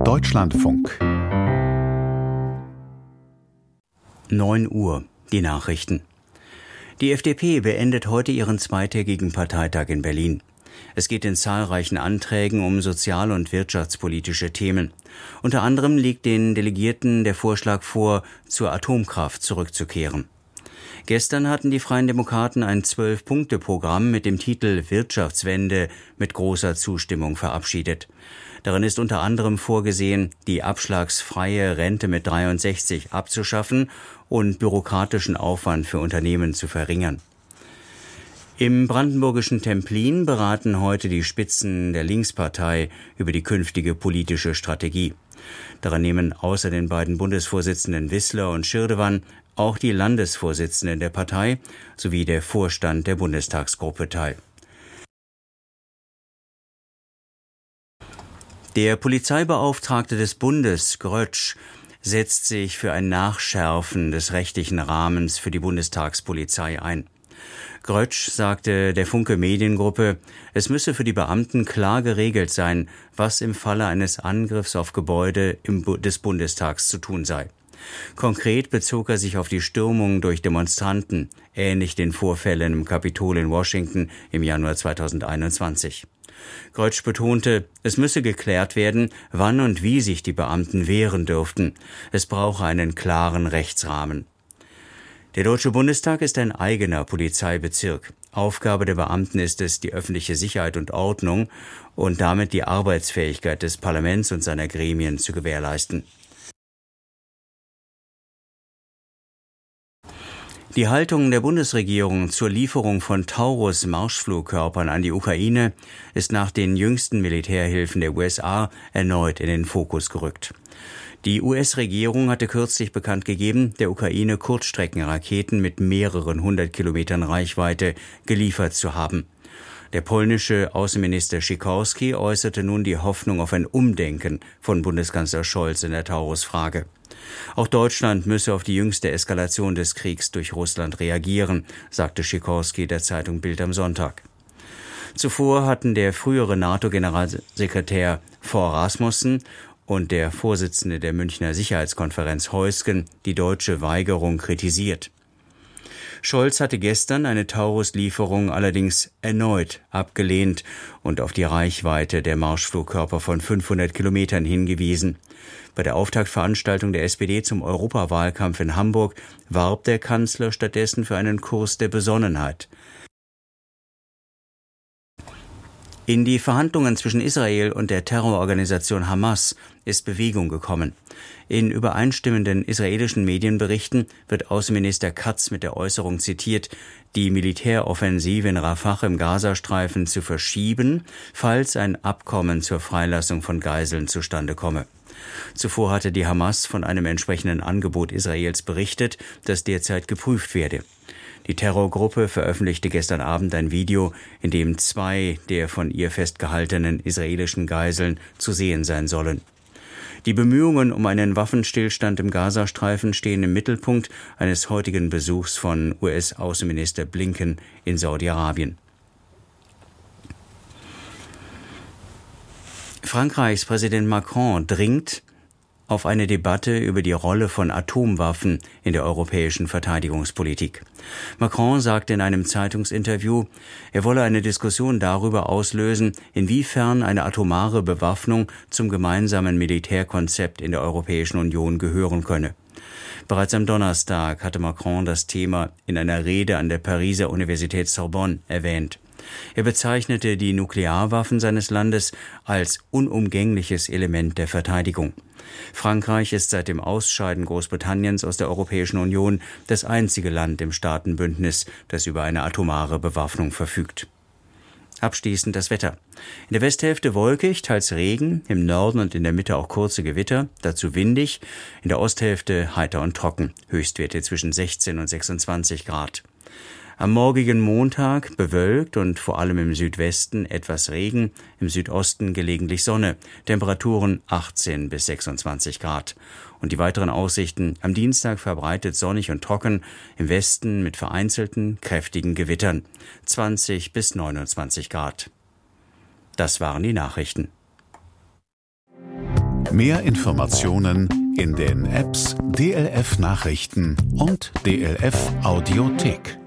Deutschlandfunk 9 Uhr, die Nachrichten. Die FDP beendet heute ihren zweitägigen Parteitag in Berlin. Es geht in zahlreichen Anträgen um sozial- und wirtschaftspolitische Themen. Unter anderem liegt den Delegierten der Vorschlag vor, zur Atomkraft zurückzukehren. Gestern hatten die Freien Demokraten ein 12-Punkte-Programm mit dem Titel Wirtschaftswende mit großer Zustimmung verabschiedet. Darin ist unter anderem vorgesehen, die abschlagsfreie Rente mit 63 abzuschaffen und bürokratischen Aufwand für Unternehmen zu verringern. Im brandenburgischen Templin beraten heute die Spitzen der Linkspartei über die künftige politische Strategie. Daran nehmen außer den beiden Bundesvorsitzenden Wissler und Schirdewan auch die Landesvorsitzenden der Partei sowie der Vorstand der Bundestagsgruppe teil. Der Polizeibeauftragte des Bundes, Grötsch, setzt sich für ein Nachschärfen des rechtlichen Rahmens für die Bundestagspolizei ein. Grötsch sagte der Funke Mediengruppe, es müsse für die Beamten klar geregelt sein, was im Falle eines Angriffs auf Gebäude des Bundestags zu tun sei. Konkret bezog er sich auf die Stürmung durch Demonstranten, ähnlich den Vorfällen im Kapitol in Washington im Januar 2021. Grötsch betonte, es müsse geklärt werden, wann und wie sich die Beamten wehren dürften. Es brauche einen klaren Rechtsrahmen. Der Deutsche Bundestag ist ein eigener Polizeibezirk. Aufgabe der Beamten ist es, die öffentliche Sicherheit und Ordnung und damit die Arbeitsfähigkeit des Parlaments und seiner Gremien zu gewährleisten. Die Haltung der Bundesregierung zur Lieferung von Taurus-Marschflugkörpern an die Ukraine ist nach den jüngsten Militärhilfen der USA erneut in den Fokus gerückt. Die US-Regierung hatte kürzlich bekannt gegeben, der Ukraine Kurzstreckenraketen mit mehreren 100 Kilometern Reichweite geliefert zu haben. Der polnische Außenminister Sikorski äußerte nun die Hoffnung auf ein Umdenken von Bundeskanzler Scholz in der Taurus-Frage. Auch Deutschland müsse auf die jüngste Eskalation des Kriegs durch Russland reagieren, sagte Sikorski der Zeitung Bild am Sonntag. Zuvor hatten der frühere NATO-Generalsekretär Fogh Rasmussen und der Vorsitzende der Münchner Sicherheitskonferenz Heusgen die deutsche Weigerung kritisiert. Scholz hatte gestern eine Taurus-Lieferung allerdings erneut abgelehnt und auf die Reichweite der Marschflugkörper von 500 Kilometern hingewiesen. Bei der Auftaktveranstaltung der SPD zum Europawahlkampf in Hamburg warb der Kanzler stattdessen für einen Kurs der Besonnenheit. In die Verhandlungen zwischen Israel und der Terrororganisation Hamas ist Bewegung gekommen. In übereinstimmenden israelischen Medienberichten wird Außenminister Katz mit der Äußerung zitiert, die Militäroffensive in Rafah im Gazastreifen zu verschieben, falls ein Abkommen zur Freilassung von Geiseln zustande komme. Zuvor hatte die Hamas von einem entsprechenden Angebot Israels berichtet, das derzeit geprüft werde. Die Terrorgruppe veröffentlichte gestern Abend ein Video, in dem 2 der von ihr festgehaltenen israelischen Geiseln zu sehen sein sollen. Die Bemühungen um einen Waffenstillstand im Gazastreifen stehen im Mittelpunkt eines heutigen Besuchs von US-Außenminister Blinken in Saudi-Arabien. Frankreichs Präsident Macron dringt auf eine Debatte über die Rolle von Atomwaffen in der europäischen Verteidigungspolitik. Macron sagte in einem Zeitungsinterview, er wolle eine Diskussion darüber auslösen, inwiefern eine atomare Bewaffnung zum gemeinsamen Militärkonzept in der Europäischen Union gehören könne. Bereits am Donnerstag hatte Macron das Thema in einer Rede an der Pariser Universität Sorbonne erwähnt. Er bezeichnete die Nuklearwaffen seines Landes als unumgängliches Element der Verteidigung. Frankreich ist seit dem Ausscheiden Großbritanniens aus der Europäischen Union das einzige Land im Staatenbündnis, das über eine atomare Bewaffnung verfügt. Abschließend das Wetter. In der Westhälfte wolkig, teils Regen, im Norden und in der Mitte auch kurze Gewitter, dazu windig, in der Osthälfte heiter und trocken, Höchstwerte zwischen 16 und 26 Grad. Am morgigen Montag bewölkt und vor allem im Südwesten etwas Regen, im Südosten gelegentlich Sonne, Temperaturen 18 bis 26 Grad. Und die weiteren Aussichten: am Dienstag verbreitet sonnig und trocken, im Westen mit vereinzelten, kräftigen Gewittern, 20 bis 29 Grad. Das waren die Nachrichten. Mehr Informationen in den Apps DLF Nachrichten und DLF Audiothek.